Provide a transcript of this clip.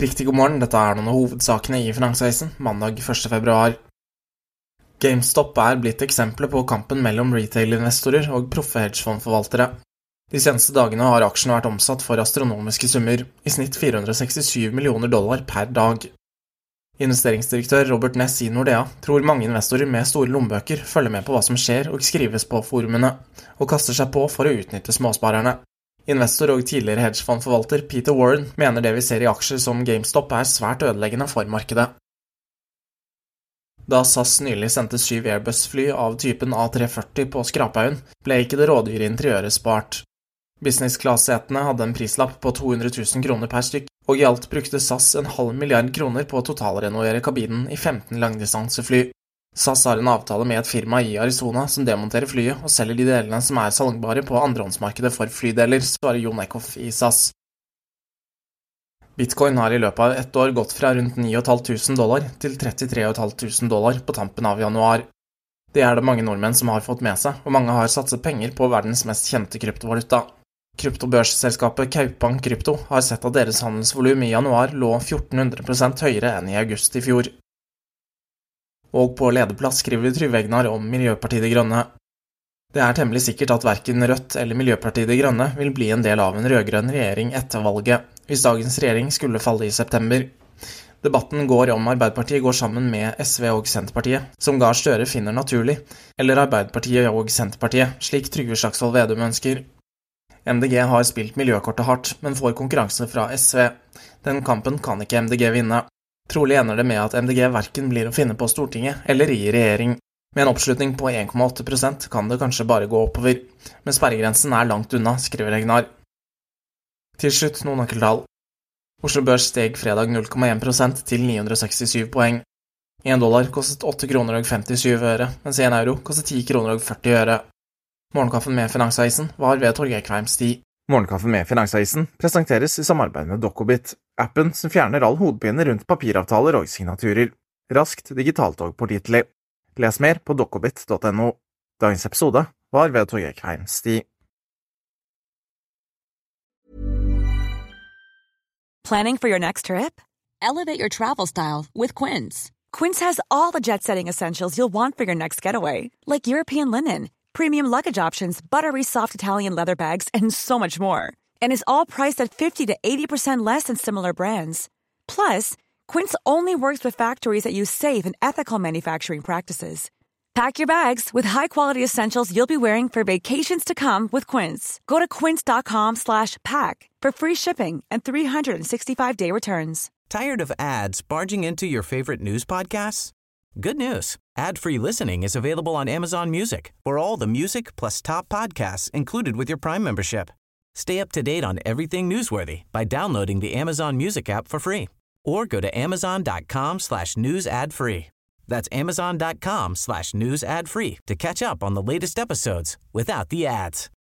Riktig god morgen, dette er noen av hovedsakene i Finansavisen, mandag 1. februar. GameStop er blitt eksempler på kampen mellom retail-investorer og proffe hedgefondforvaltere. De seneste dagene har aksjene vært omsatt for astronomiske summer, i snitt $467 millioner per dag. Investeringsdirektør Robert Ness i Nordea tror mange investorer med store lommebøker følger med på hva som skjer og skrives på forumene, og kaster seg på for å utnytte småsparerne. Investor og tidligere hedgefondforvalter Peter Warren mener det vi ser i aksjer som GameStop er svært ødeleggende for markedet. Da SAS nylig sendte 7 Airbus-fly av typen A340 på skraphaugen, ble ikke det rådyre interiøret spart. Business-class-setene hadde en prislapp på 200 000 kroner per stykk, og i alt brukte SAS $500 million på å totalrenovere kabinen i 15 langdistansefly. SAS har en avtale med et firma i Arizona som demonterer flyet og selger de delene som er salgbare på andrehåndsmarkedet for flydeler, svarer Jon Eckhoff i SAS. Bitcoin har i løpet av ett år gått fra rundt $9.500 til $33.500 på tampen av januar. Det er det mange nordmenn som har fått med seg, og mange har satset penger på verdens mest kjente kryptovaluta. Kryptobørsselskapet Kaupang Krypto har sett at deres handelsvolum i januar lå 1400% høyere enn i august i fjor. Og på lederplass skriver Trygve Egnar om Miljøpartiet De Grønne. Det er temmelig sikkert at hverken Rødt eller Miljøpartiet De Grønne vil bli en del av en rødgrønn regjering etter valget, hvis dagens regjering skulle falle i september. Debatten går om Arbeiderpartiet går sammen med SV og Senterpartiet, som Gahr Støre finner naturlig, eller Arbeiderpartiet og Senterpartiet, slik Trygve Slagsvold Vedum ønsker. MDG har spilt miljøkortet hardt, men får konkurranse fra SV. Den kampen kan ikke MDG vinne. Trolig ender det med at MDG hverken blir å finne på Stortinget eller i regjering. Med en oppslutning på 1,8% kan det kanskje bare gå oppover, men sperregrensen er langt unna, skriver Egnar. Til slutt noen nøkkeltall. Oslo Børs steg fredag 0,1% til 967 poeng. $1 kostet 8,57 kroner, mens €1 kostet 10,40 kroner. Morgenkaffen med Finansavisen var ved Torgeir Kveim Sti. Morgenkaffen med Finansavisen presenteres i samarbeid med Dokkobit, appen som fjerner all hodepine rundt papiravtaler og signaturer. Raskt, digitalt og pålitelig. Les mer på dokkobit.no. Dagens episode var ved Torgeir Kveim Sti. Planning for your next trip? Elevate your travel style with Quince. Quince has all the jet-setting essentials you'll want for your next getaway, like European linen, premium luggage options, buttery soft Italian leather bags, and so much more. And is all priced at 50 to 80% less than similar brands. Plus, Quince only works with factories that use safe and ethical manufacturing practices. Pack your bags with high-quality essentials you'll be wearing for vacations to come with Quince. Go to quince.com/pack for free shipping and 365-day returns. Tired of ads barging into your favorite news podcasts? Good news. Ad-free listening is available on Amazon Music for all the music plus top podcasts included with your Prime membership. Stay up to date on everything newsworthy by downloading the Amazon Music app for free or go to amazon.com/news ad free. That's amazon.com/news ad free to catch up on the latest episodes without the ads.